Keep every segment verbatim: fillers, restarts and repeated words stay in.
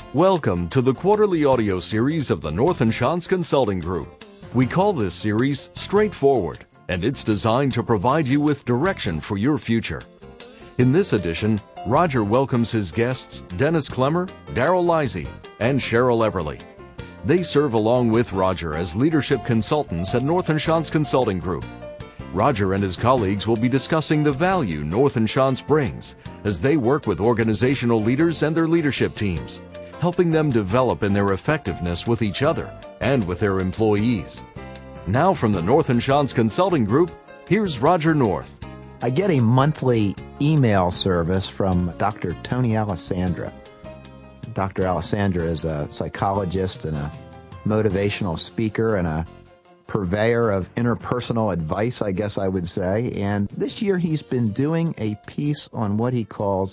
Welcome to the quarterly audio series of the North and Shantz Consulting Group. We call this series Straightforward, and it's designed to provide you with direction for your future. In this edition, Roger welcomes his guests Dennis Klemmer, Daryl Lizey, and Cheryl Eberly. They serve along with Roger as leadership consultants at North and Shantz Consulting Group. Roger and his colleagues will be discussing the value North and Shantz brings as they work with organizational leaders and their leadership teams, helping them develop in their effectiveness with each other and with their employees. Now from the North and Shantz Consulting Group, here's Roger North. I get a monthly email service from Doctor Tony Alessandra. Doctor Alessandra is a psychologist and a motivational speaker and a purveyor of interpersonal advice, I guess I would say. And this year he's been doing a piece on what he calls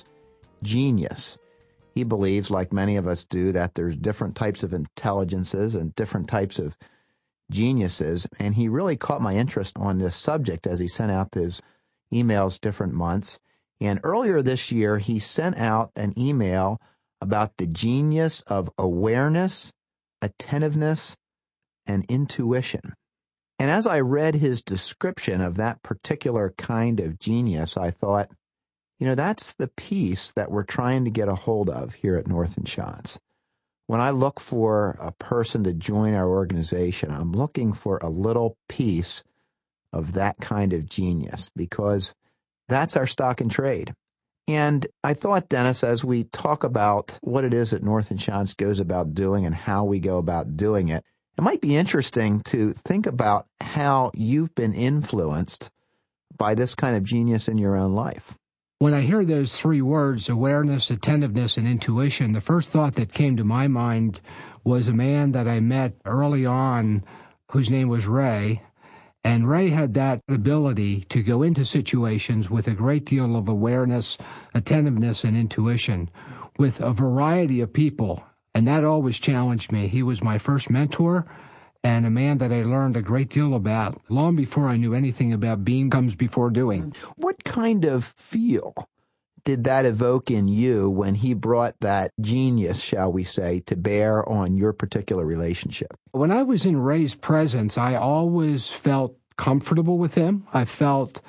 genius. He believes, like many of us do, that there's different types of intelligences and different types of geniuses. And he really caught my interest on this subject as he sent out his emails different months. And earlier this year, he sent out an email about the genius of awareness, attentiveness, and intuition. And as I read his description of that particular kind of genius, I thought, you know, that's the piece that we're trying to get a hold of here at North and Shantz. When I look for a person to join our organization, I'm looking for a little piece of that kind of genius because that's our stock and trade. And I thought, Dennis, as we talk about what it is that North and Shantz goes about doing and how we go about doing it, it might be interesting to think about how you've been influenced by this kind of genius in your own life. When I hear those three words, awareness, attentiveness, and intuition, the first thought that came to my mind was a man that I met early on whose name was Ray. And Ray had that ability to go into situations with a great deal of awareness, attentiveness, and intuition with a variety of people. And that always challenged me. He was my first mentor and a man that I learned a great deal about long before I knew anything about being comes before doing. What kind of feel did that evoke in you when he brought that genius, shall we say, to bear on your particular relationship? When I was in Ray's presence, I always felt comfortable with him. I felt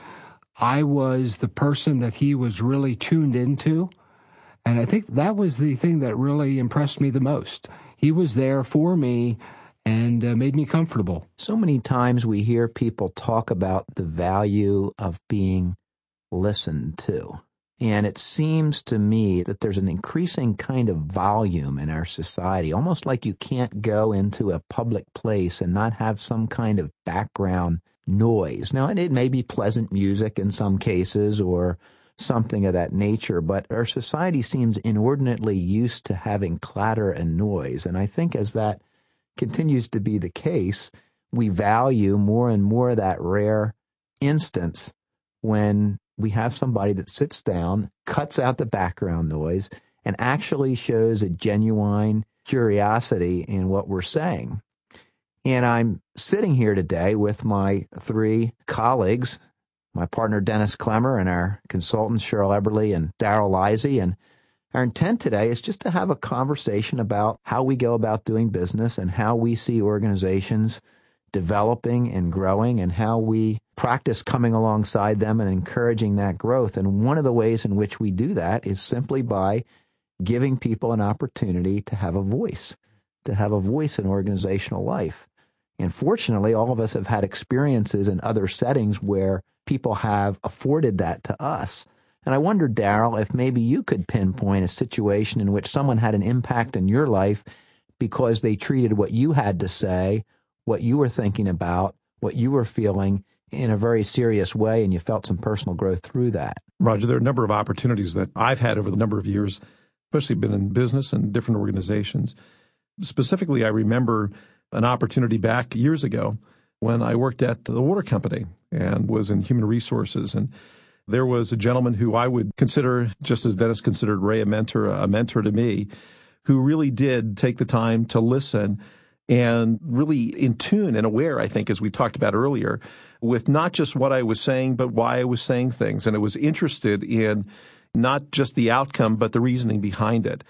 I was the person that he was really tuned into. And I think that was the thing that really impressed me the most. He was there for me and uh, made me comfortable. So many times we hear people talk about the value of being listened to. And it seems to me that there's an increasing kind of volume in our society, almost like you can't go into a public place and not have some kind of background noise. Now, and it may be pleasant music in some cases or something of that nature, but our society seems inordinately used to having clatter and noise. And I think as that continues to be the case, we value more and more that rare instance when we have somebody that sits down, cuts out the background noise, and actually shows a genuine curiosity in what we're saying. And I'm sitting here today with my three colleagues, my partner Dennis Klemmer and our consultants Cheryl Eberly and Daryl Lizey. And our intent today is just to have a conversation about how we go about doing business and how we see organizations developing and growing and how we practice coming alongside them and encouraging that growth. And one of the ways in which we do that is simply by giving people an opportunity to have a voice, to have a voice in organizational life. And fortunately, all of us have had experiences in other settings where people have afforded that to us. And I wonder, Daryl, if maybe you could pinpoint a situation in which someone had an impact in your life because they treated what you had to say, what you were thinking about, what you were feeling in a very serious way, and you felt some personal growth through that. Roger, there are a number of opportunities that I've had over the number of years, especially been in business and different organizations. Specifically, I remember an opportunity back years ago when I worked at the water company and was in human resources. And there was a gentleman who I would consider, just as Dennis considered Ray a mentor, a mentor to me, who really did take the time to listen and really in tune and aware, I think, as we talked about earlier, with not just what I was saying, but why I was saying things. And it was interested in not just the outcome, but the reasoning behind it.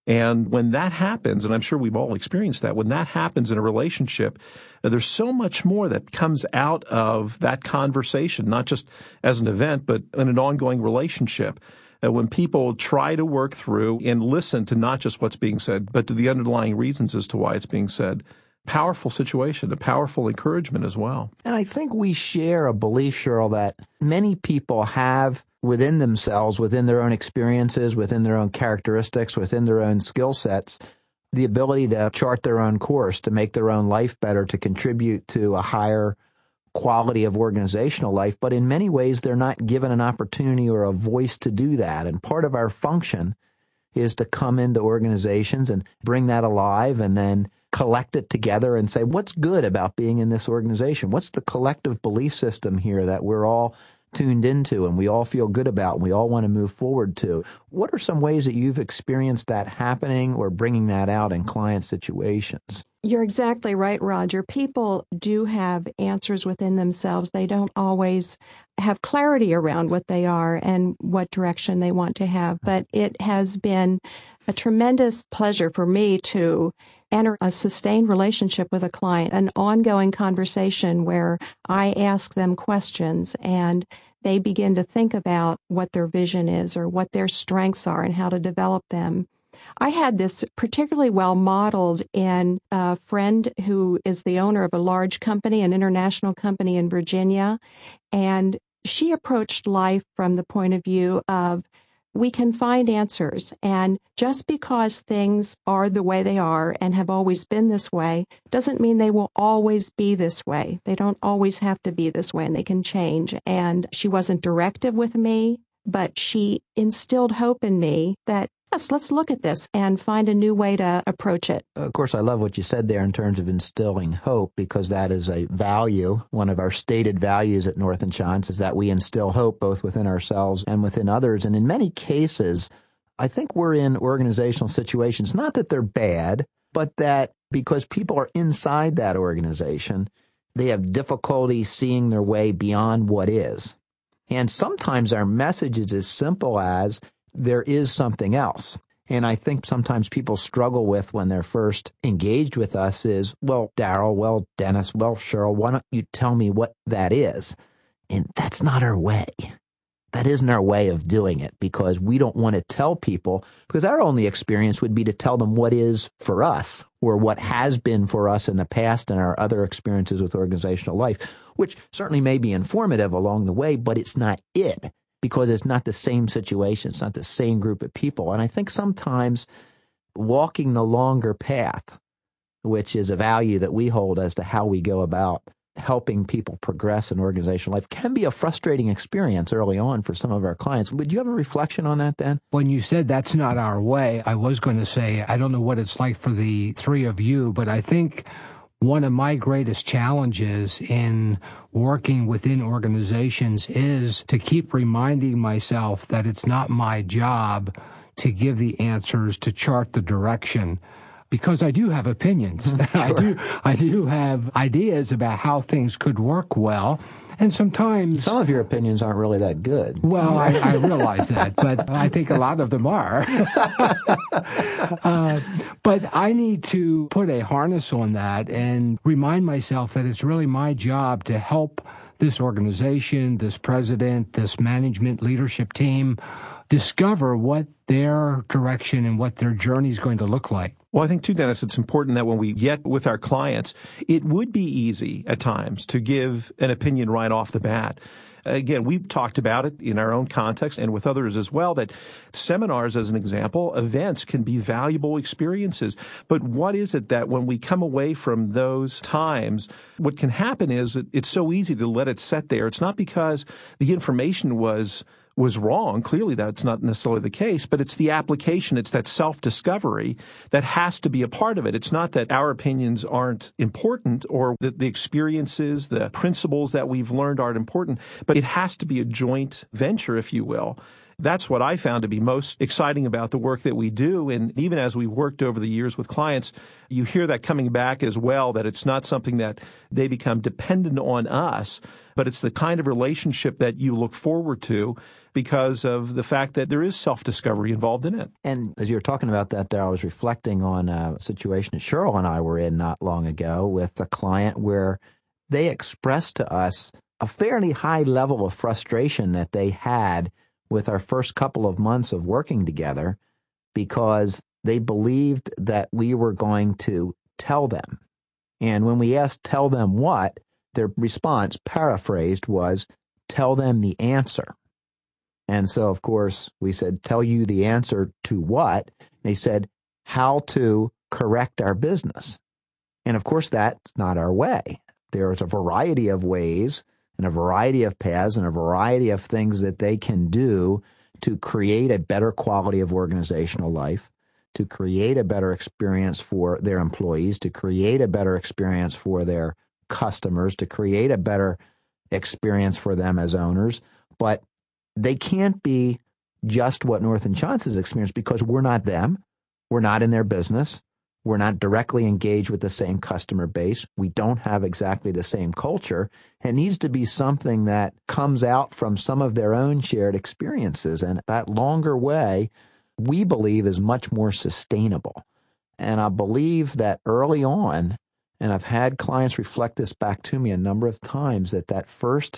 And when that happens, and I'm sure we've all experienced that, when that happens in a relationship, there's so much more that comes out of that conversation, not just as an event, but in an ongoing relationship. Uh, when people try to work through and listen to not just what's being said, but to the underlying reasons as to why it's being said. Powerful situation, a powerful encouragement as well. And I think we share a belief, Cheryl, that many people have within themselves, within their own experiences, within their own characteristics, within their own skill sets, the ability to chart their own course, to make their own life better, to contribute to a higher quality of organizational life. But in many ways, they're not given an opportunity or a voice to do that. And part of our function is to come into organizations and bring that alive and then collect it together and say, what's good about being in this organization? What's the collective belief system here that we're all tuned into and we all feel good about and we all want to move forward to? What are some ways that you've experienced that happening or bringing that out in client situations? You're exactly right, Roger. People do have answers within themselves. They don't always have clarity around what they are and what direction they want to have. But it has been a tremendous pleasure for me to enter a sustained relationship with a client, an ongoing conversation where I ask them questions and they begin to think about what their vision is or what their strengths are and how to develop them. I had this particularly well modeled in a friend who is the owner of a large company, an international company in Virginia, and she approached life from the point of view of we can find answers. And just because things are the way they are and have always been this way doesn't mean they will always be this way. They don't always have to be this way and they can change. And she wasn't directive with me, but she instilled hope in me that, yes, let's look at this and find a new way to approach it. Of course, I love what you said there in terms of instilling hope, because that is a value. One of our stated values at North and Schantz is that we instill hope both within ourselves and within others. And in many cases, I think we're in organizational situations, not that they're bad, but that because people are inside that organization, they have difficulty seeing their way beyond what is. And sometimes our message is as simple as, there is something else. And I think sometimes people struggle with when they're first engaged with us is, well, Darrell, well, Dennis, well, Cheryl, why don't you tell me what that is? And that's not our way. That isn't our way of doing it, because we don't want to tell people, because our only experience would be to tell them what is for us or what has been for us in the past and our other experiences with organizational life, which certainly may be informative along the way, but it's not it. Because it's not the same situation, it's not the same group of people. And I think sometimes walking the longer path, which is a value that we hold as to how we go about helping people progress in organizational life, can be a frustrating experience early on for some of our clients. Would you have a reflection on that, Dan? When you said that's not our way, I was going to say, I don't know what it's like for the three of you, but I think one of my greatest challenges in working within organizations is to keep reminding myself that it's not my job to give the answers, to chart the direction, because I do have opinions. Sure. I do I do have ideas about how things could work well. And sometimes... Some of your opinions aren't really that good. Well, I, I realize that, but I think a lot of them are. uh, but I need to put a harness on that and remind myself that it's really my job to help this organization, this president, this management leadership team discover what their direction and what their journey is going to look like. Well, I think, too, Dennis, it's important that when we get with our clients, it would be easy at times to give an opinion right off the bat. Again, we've talked about it in our own context and with others as well, that seminars, as an example, events can be valuable experiences. But what is it that when we come away from those times, what can happen is that it's so easy to let it sit there. It's not because the information was was wrong. Clearly, that's not necessarily the case, but it's the application. It's that self-discovery that has to be a part of it. It's not that our opinions aren't important or that the experiences, the principles that we've learned aren't important, but it has to be a joint venture, if you will. That's what I found to be most exciting about the work that we do. And even as we've worked over the years with clients, you hear that coming back as well, that it's not something that they become dependent on us, but it's the kind of relationship that you look forward to because of the fact that there is self-discovery involved in it. And as you were talking about that, Darrell, I was reflecting on a situation that Cheryl and I were in not long ago with a client where they expressed to us a fairly high level of frustration that they had with our first couple of months of working together because they believed that we were going to tell them. And when we asked, tell them what, their response, paraphrased, was, tell them the answer. And so, of course, we said, tell you the answer to what? They said, how to correct our business. And of course, that's not our way. There's a variety of ways and a variety of paths and a variety of things that they can do to create a better quality of organizational life, to create a better experience for their employees, to create a better experience for their customers, to create a better experience for them as owners. But they can't be just what North and Johnson's experienced because we're not them. We're not in their business. We're not directly engaged with the same customer base. We don't have exactly the same culture. It needs to be something that comes out from some of their own shared experiences. And that longer way, we believe, is much more sustainable. And I believe that early on, and I've had clients reflect this back to me a number of times, that that first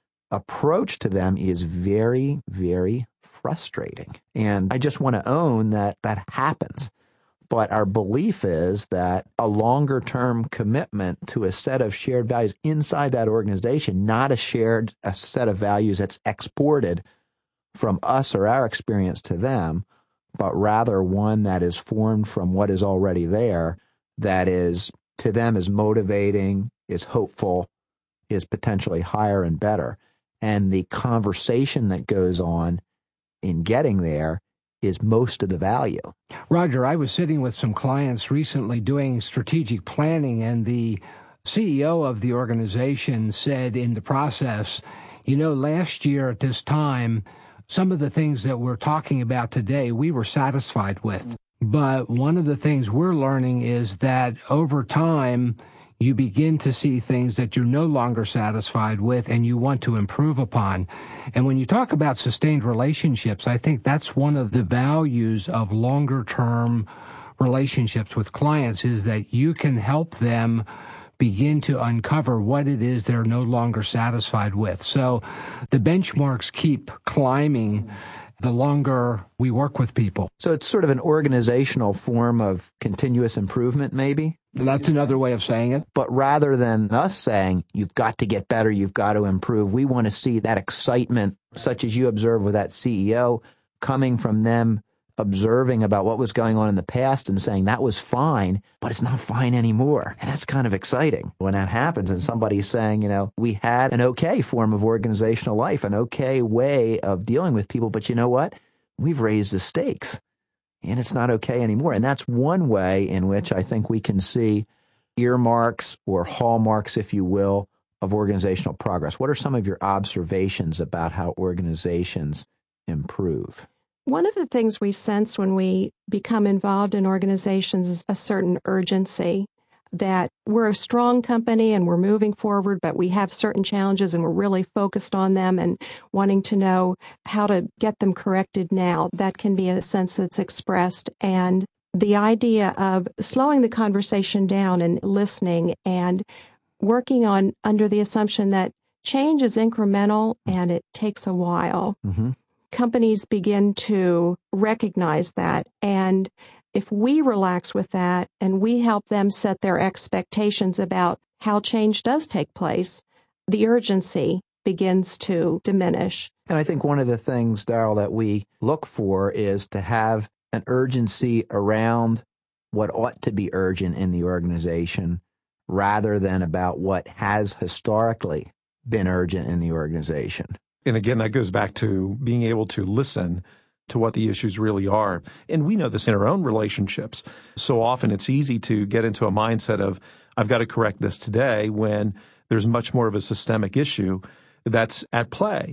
approach to them is very, very frustrating. And I just want to own that that happens. But our belief is that a longer-term commitment to a set of shared values inside that organization, not a shared a set of values that's exported from us or our experience to them, but rather one that is formed from what is already there, that is, to them, is motivating, is hopeful, is potentially higher and better. And the conversation that goes on in getting there is most of the value. Roger, I was sitting with some clients recently doing strategic planning, and the C E O of the organization said in the process, you know, last year at this time, some of the things that we're talking about today, we were satisfied with. But one of the things we're learning is that over time, you begin to see things that you're no longer satisfied with and you want to improve upon. And when you talk about sustained relationships, I think that's one of the values of longer-term relationships with clients, is that you can help them begin to uncover what it is they're no longer satisfied with. So the benchmarks keep climbing the longer we work with people. So it's sort of an organizational form of continuous improvement, maybe? That's another way of saying it. But rather than us saying, you've got to get better, you've got to improve, we want to see that excitement, such as you observed with that C E O, coming from them observing about what was going on in the past and saying that was fine, but it's not fine anymore. And that's kind of exciting when that happens and somebody's saying, you know, we had an okay form of organizational life, an okay way of dealing with people, but you know what? We've raised the stakes and it's not okay anymore. And that's one way in which I think we can see earmarks or hallmarks, if you will, of organizational progress. What are some of your observations about how organizations improve? One of the things we sense when we become involved in organizations is a certain urgency, that we're a strong company and we're moving forward, but we have certain challenges and we're really focused on them and wanting to know how to get them corrected now. That can be a sense that's expressed. And the idea of slowing the conversation down and listening and working on under the assumption that change is incremental and it takes a while. Mm-hmm. Companies begin to recognize that. And if we relax with that and we help them set their expectations about how change does take place, the urgency begins to diminish. And I think one of the things, Darrell, that we look for is to have an urgency around what ought to be urgent in the organization rather than about what has historically been urgent in the organization. And again, that goes back to being able to listen to what the issues really are. And we know this in our own relationships. So often it's easy to get into a mindset of, I've got to correct this today, when there's much more of a systemic issue that's at play.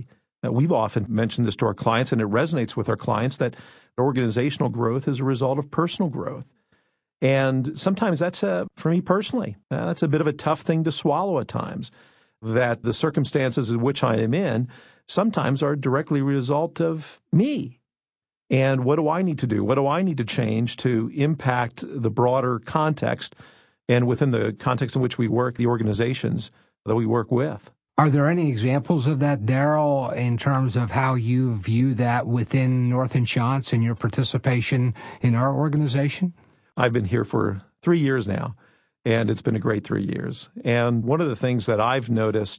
Uh, we've often mentioned this to our clients, and it resonates with our clients, that organizational growth is a result of personal growth. And sometimes that's, a, for me personally, uh, that's a bit of a tough thing to swallow at times, that the circumstances in which I am in sometimes are directly a result of me. And what do I need to do? What do I need to change to impact the broader context and within the context in which we work, the organizations that we work with? Are there any examples of that, Darrell, in terms of how you view that within North and Schantz and your participation in our organization? I've been here for three years now, and it's been a great three years. And one of the things that I've noticed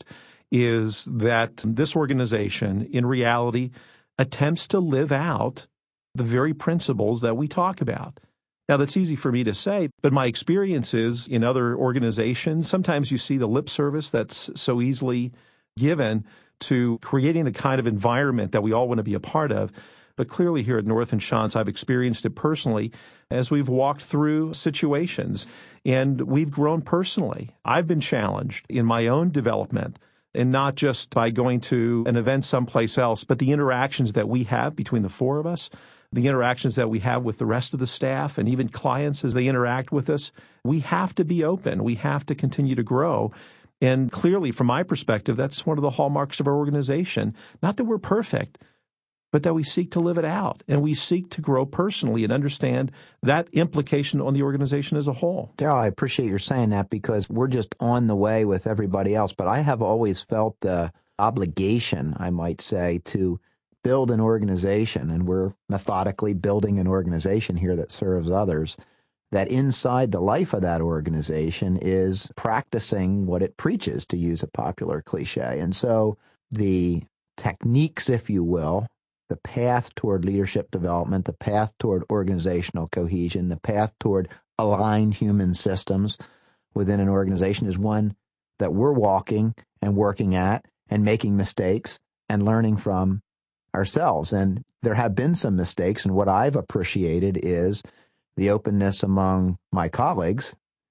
is that this organization, in reality, attempts to live out the very principles that we talk about. Now, that's easy for me to say, but my experience is in other organizations, sometimes you see the lip service that's so easily given to creating the kind of environment that we all want to be a part of. But clearly here at North and Schantz, I've experienced it personally as we've walked through situations, and we've grown personally. I've been challenged in my own development, and not just by going to an event someplace else, but the interactions that we have between the four of us, the interactions that we have with the rest of the staff and even clients as they interact with us. We have to be open. We have to continue to grow. And clearly, from my perspective, that's one of the hallmarks of our organization. Not that we're perfect, but that we seek to live it out, and we seek to grow personally and understand that implication on the organization as a whole. Darrell, I appreciate your saying that, because we're just on the way with everybody else, but I have always felt the obligation, I might say, to build an organization, and we're methodically building an organization here that serves others, that inside the life of that organization is practicing what it preaches, to use a popular cliche. And so the techniques, if you will, the path toward leadership development, the path toward organizational cohesion, the path toward aligned human systems within an organization is one that we're walking and working at and making mistakes and learning from ourselves. And there have been some mistakes, and what I've appreciated is the openness among my colleagues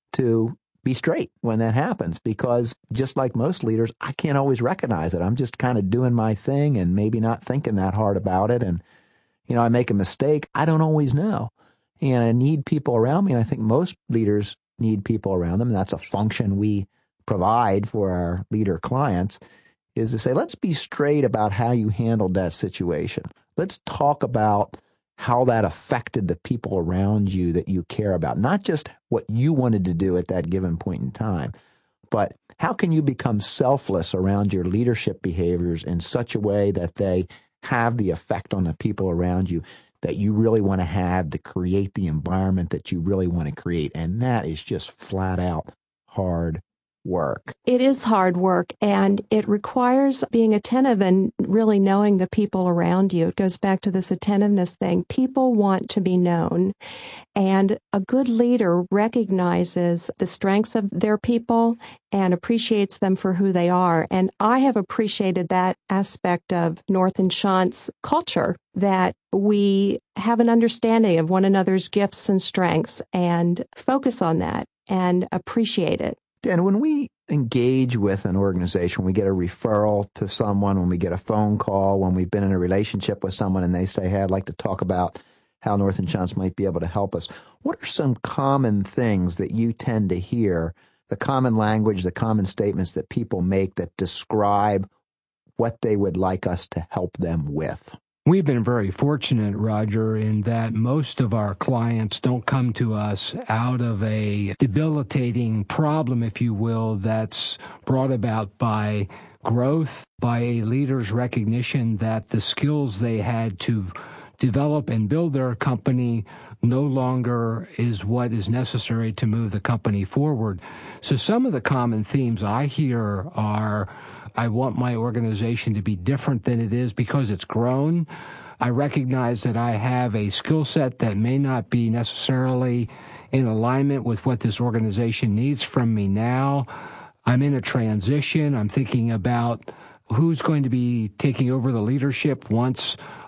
to be straight when that happens, because just like most leaders, I can't always recognize it. I'm just kind of doing my thing and maybe not thinking that hard about it. And, you know, I make a mistake. I don't always know. And I need people around me. And I think most leaders need people around them. And that's a function we provide for our leader clients, is to say, let's be straight about how you handled that situation. Let's talk about how that affected the people around you that you care about, not just what you wanted to do at that given point in time, but how can you become selfless around your leadership behaviors in such a way that they have the effect on the people around you that you really want to have to create the environment that you really want to create. And that is just flat out hard work. It is hard work, and it requires being attentive and really knowing the people around you. It goes back to this attentiveness thing. People want to be known, and a good leader recognizes the strengths of their people and appreciates them for who they are. And I have appreciated that aspect of North and Schantz culture, that we have an understanding of one another's gifts and strengths and focus on that and appreciate it. Dan, when we engage with an organization, we get a referral to someone, when we get a phone call, when we've been in a relationship with someone and they say, hey, I'd like to talk about how North and Schantz might be able to help us. What are some common things that you tend to hear, the common language, the common statements that people make that describe what they would like us to help them with? We've been very fortunate, Roger, in that most of our clients don't come to us out of a debilitating problem, if you will, that's brought about by growth, by a leader's recognition that the skills they had to develop and build their company no longer is what is necessary to move the company forward. So some of the common themes I hear are, I want my organization to be different than it is because it's grown. I recognize that I have a skill set that may not be necessarily in alignment with what this organization needs from me now. I'm in a transition. I'm thinking about who's going to be taking over the leadership once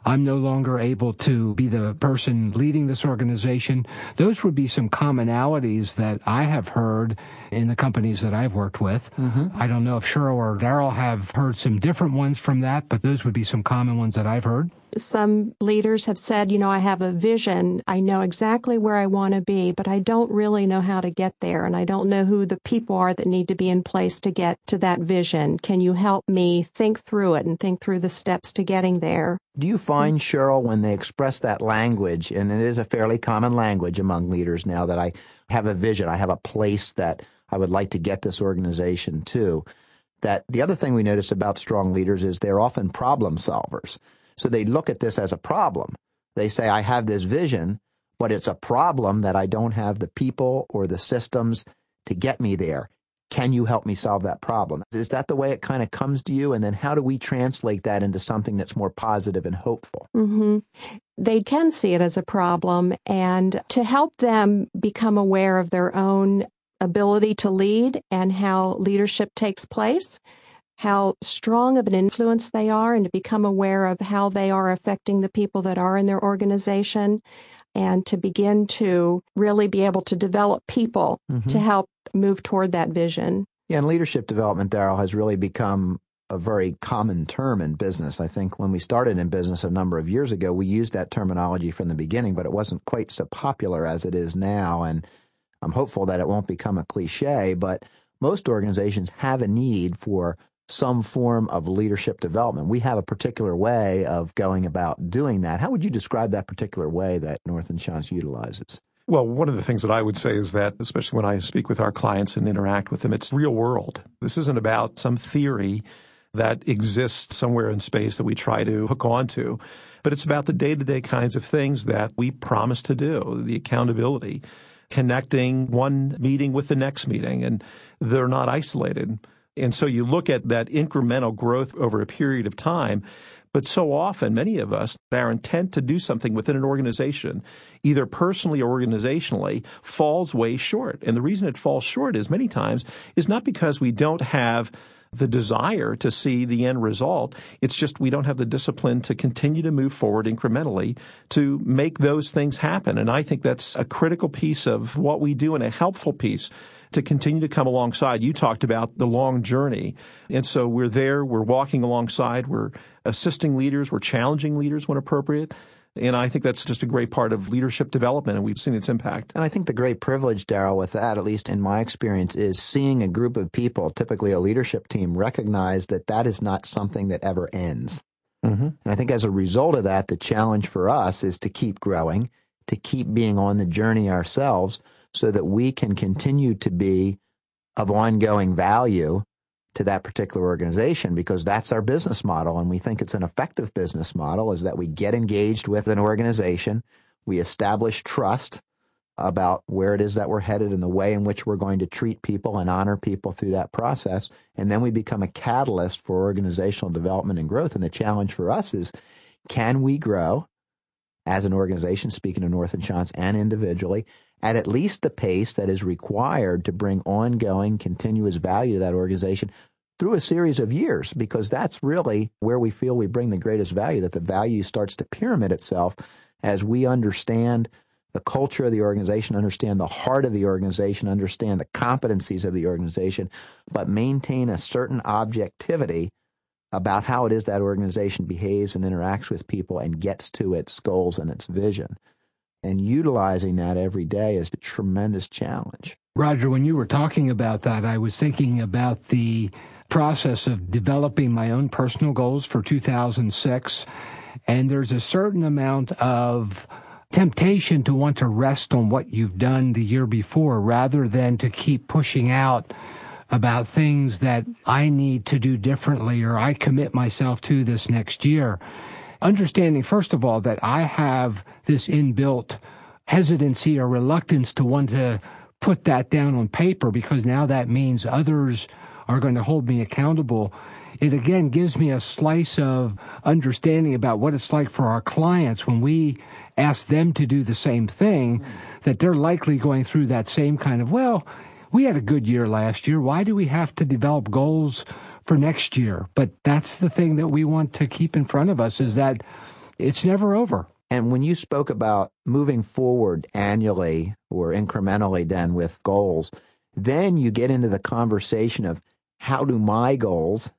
I'm no longer able to be the person leading this organization. Those would be some commonalities that I have heard in the companies that I've worked with. Mm-hmm. I don't know if Cheryl or Darrell have heard some different ones from that, but those would be some common ones that I've heard. Some leaders have said, you know, I have a vision. I know exactly where I want to be, but I don't really know how to get there. And I don't know who the people are that need to be in place to get to that vision. Can you help me think through it and think through the steps to getting there? Do you find, Cheryl, when they express that language, and it is a fairly common language among leaders now, that I have a vision, I have a place that I would like to get this organization to, that the other thing we notice about strong leaders is they're often problem solvers. So they look at this as a problem. They say, I have this vision, but it's a problem that I don't have the people or the systems to get me there. Can you help me solve that problem? Is that the way it kind of comes to you? And then how do we translate that into something that's more positive and hopeful? Mm-hmm. They can see it as a problem, and to help them become aware of their own ability to lead and how leadership takes place, how strong of an influence they are, and to become aware of how they are affecting the people that are in their organization, and to begin to really be able to develop people mm-hmm. to help move toward that vision. Yeah, and leadership development, Darrell, has really become a very common term in business. I think when we started in business a number of years ago, we used that terminology from the beginning, but it wasn't quite so popular as it is now, and I'm hopeful that it won't become a cliche, but most organizations have a need for some form of leadership development. We have a particular way of going about doing that. How would you describe that particular way that North and Shantz utilizes? Well, one of the things that I would say is that, especially when I speak with our clients and interact with them, it's real world. This isn't about some theory that exists somewhere in space that we try to hook onto, but it's about the day-to-day kinds of things that we promise to do, the accountability, connecting one meeting with the next meeting, and they're not isolated. And so you look at that incremental growth over a period of time, but so often, many of us, our intent to do something within an organization, either personally or organizationally, falls way short. And the reason it falls short is many times is not because we don't have the desire to see the end result. It's just we don't have the discipline to continue to move forward incrementally to make those things happen. And I think that's a critical piece of what we do and a helpful piece to continue to come alongside. You talked about the long journey. And so we're there, we're walking alongside, we're assisting leaders, we're challenging leaders when appropriate. And I think that's just a great part of leadership development, and we've seen its impact. And I think the great privilege, Darrell, with that, at least in my experience, is seeing a group of people, typically a leadership team, recognize that that is not something that ever ends. Mm-hmm. And I think as a result of that, the challenge for us is to keep growing, to keep being on the journey ourselves, so that we can continue to be of ongoing value to that particular organization, because that's our business model. And we think it's an effective business model, is that we get engaged with an organization, we establish trust about where it is that we're headed and the way in which we're going to treat people and honor people through that process. And then we become a catalyst for organizational development and growth. And the challenge for us is, can we grow as an organization, speaking of North and Shantz, and individually, at at least the pace that is required to bring ongoing, continuous value to that organization through a series of years, because that's really where we feel we bring the greatest value, that the value starts to pyramid itself as we understand the culture of the organization, understand the heart of the organization, understand the competencies of the organization, but maintain a certain objectivity about how it is that organization behaves and interacts with people and gets to its goals and its vision. And utilizing that every day is a tremendous challenge. Roger, when you were talking about that, I was thinking about the process of developing my own personal goals for two thousand six. And there's a certain amount of temptation to want to rest on what you've done the year before rather than to keep pushing out about things that I need to do differently or I commit myself to this next year. Understanding, first of all, that I have this inbuilt hesitancy or reluctance to want to put that down on paper, because now that means others are going to hold me accountable. It again gives me a slice of understanding about what it's like for our clients when we ask them to do the same thing, that they're likely going through that same kind of, well, we had a good year last year. Why do we have to develop goals for next year? But that's the thing that we want to keep in front of us, is that it's never over. And when you spoke about moving forward annually or incrementally then with goals, then you get into the conversation of how do my goals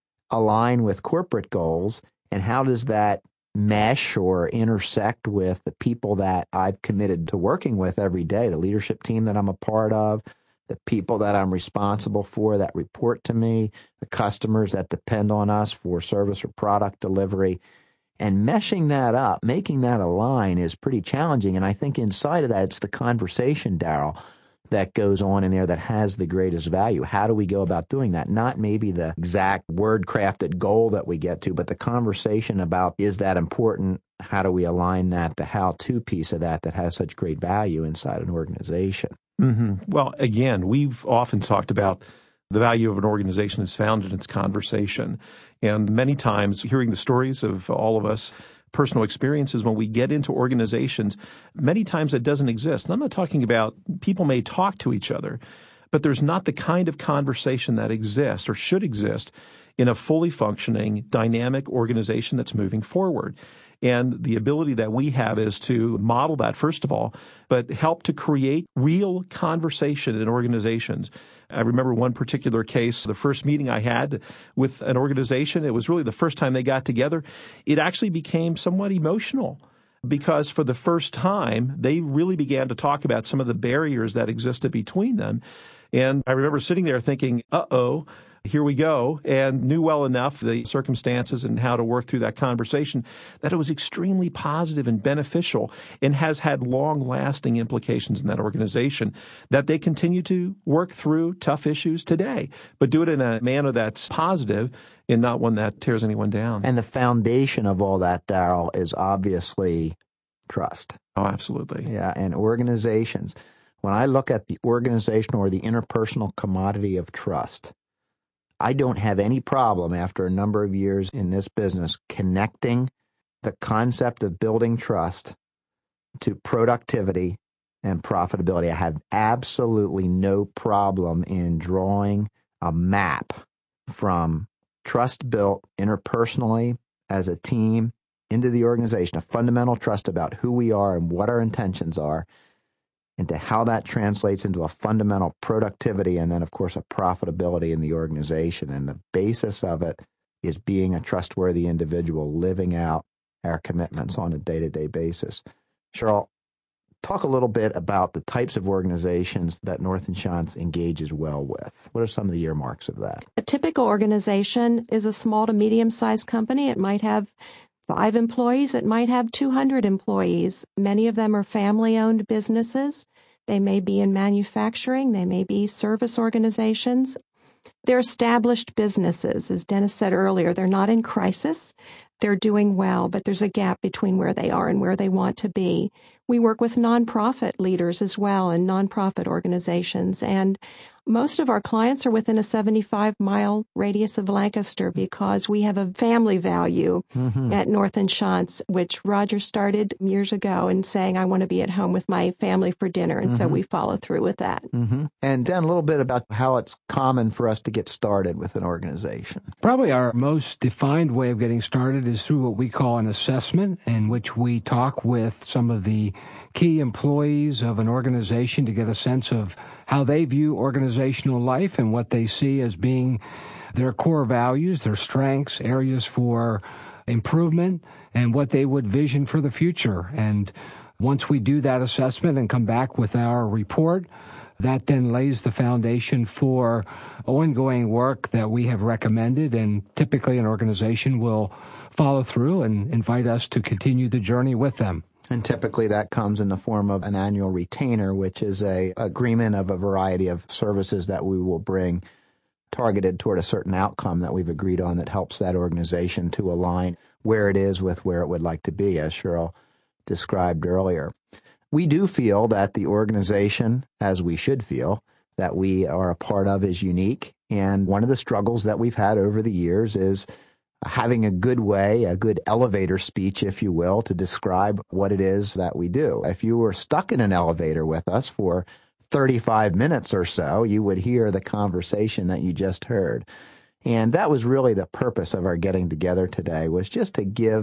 align with corporate goals, and how does that mesh or intersect with the people that I've committed to working with every day, the leadership team that I'm a part of, the people that I'm responsible for that report to me, the customers that depend on us for service or product delivery. And meshing that up, making that align is pretty challenging. And I think inside of that, it's the conversation, Darrell, that goes on in there that has the greatest value. How do we go about doing that? Not maybe the exact word-crafted goal that we get to, but the conversation about, is that important? How do we align that? The how-to piece of that that has such great value inside an organization. Mm-hmm. Well, again, we've often talked about the value of an organization is found in its conversation. And many times, hearing the stories of all of us, personal experiences, when we get into organizations, many times it doesn't exist. And I'm not talking about people may talk to each other, but there's not the kind of conversation that exists or should exist in a fully functioning, dynamic organization that's moving forward. And the ability that we have is to model that, first of all, but help to create real conversation in organizations. I remember one particular case, the first meeting I had with an organization, it was really the first time they got together. It actually became somewhat emotional because for the first time, they really began to talk about some of the barriers that existed between them. And I remember sitting there thinking, uh-oh, here we go, and knew well enough the circumstances and how to work through that conversation that it was extremely positive and beneficial and has had long-lasting implications in that organization that they continue to work through tough issues today, but do it in a manner that's positive and not one that tears anyone down. And the foundation of all that, Darrell, is obviously trust. Oh, absolutely. Yeah, and organizations. When I look at the organizational or the interpersonal commodity of trust, I don't have any problem after a number of years in this business connecting the concept of building trust to productivity and profitability. I have absolutely no problem in drawing a map from trust built interpersonally as a team into the organization, a fundamental trust about who we are and what our intentions are, into how that translates into a fundamental productivity and then, of course, a profitability in the organization. And the basis of it is being a trustworthy individual, living out our commitments on a day-to-day basis. Cheryl, talk a little bit about the types of organizations that North and Schantz engages well with. What are some of the earmarks of that? A typical organization is a small to medium-sized company. It might have five employees. It might have two hundred employees. Many of them are family-owned businesses. They may be in manufacturing. They may be service organizations. They're established businesses. As Dennis said earlier, they're not in crisis. They're doing well, but there's a gap between where they are and where they want to be. We work with nonprofit leaders as well and nonprofit organizations. And most of our clients are within a seventy-five mile radius of Lancaster because we have a family value mm-hmm. at North and Schantz, which Roger started years ago and saying, I want to be at home with my family for dinner. And mm-hmm. so we follow through with that. Mm-hmm. And Dan, a little bit about how it's common for us to get started with an organization. Probably our most defined way of getting started is through what we call an assessment, in which we talk with some of the key employees of an organization to get a sense of how they view organizational life and what they see as being their core values, their strengths, areas for improvement, and what they would vision for the future. And once we do that assessment and come back with our report, that then lays the foundation for ongoing work that we have recommended, and typically an organization will follow through and invite us to continue the journey with them. And typically that comes in the form of an annual retainer, which is a agreement of a variety of services that we will bring targeted toward a certain outcome that we've agreed on that helps that organization to align where it is with where it would like to be, as Cheryl described earlier. We do feel that the organization, as we should feel, that we are a part of is unique. And one of the struggles that we've had over the years is having a good way, a good elevator speech, if you will, to describe what it is that we do. If you were stuck in an elevator with us for thirty-five minutes or so, you would hear the conversation that you just heard. And that was really the purpose of our getting together today, was just to give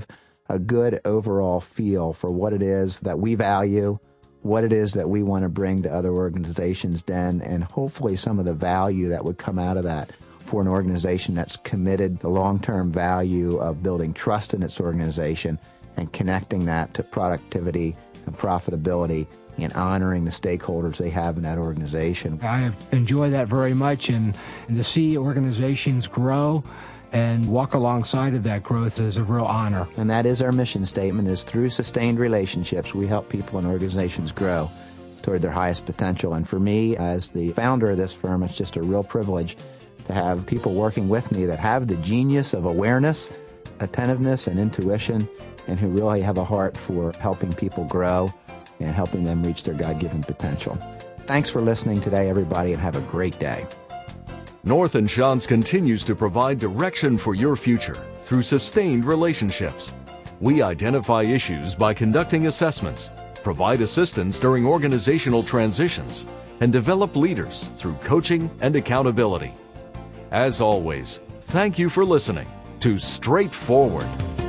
a good overall feel for what it is that we value, what it is that we want to bring to other organizations then, and hopefully some of the value that would come out of that for an organization that's committed the long-term value of building trust in its organization and connecting that to productivity and profitability and honoring the stakeholders they have in that organization. I have enjoyed that very much, and, and to see organizations grow and walk alongside of that growth is a real honor. And that is our mission statement, is through sustained relationships, we help people and organizations grow toward their highest potential. And for me, as the founder of this firm, it's just a real privilege to have people working with me that have the genius of awareness, attentiveness, and intuition, and who really have a heart for helping people grow and helping them reach their God-given potential. Thanks for listening today, everybody, and have a great day. North and Schanz continues to provide direction for your future through sustained relationships. We identify issues by conducting assessments, provide assistance during organizational transitions, and develop leaders through coaching and accountability. As always, thank you for listening to Straightforward.